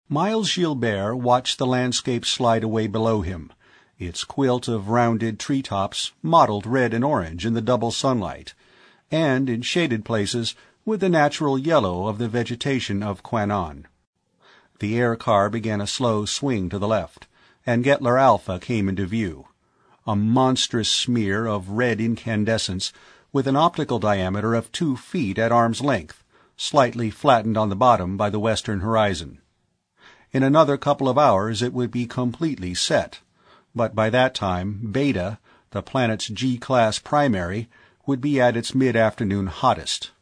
Miles Gilbert watched the landscape slide away below him, its quilt of rounded tree-tops mottled red and orange in the double sunlight, and, in shaded places, with the natural yellow of the vegetation of Quanon. The air car began a slow swing to the left, and Gettler Alpha came into view, a monstrous smear of red incandescence with an optical diameter of 2 feet at arm's length, slightly flattened on the bottom by the western horizon. In another couple of hours it would be completely set, but by that time Beta, the planet's G-class primary, would be at its mid-afternoon hottest.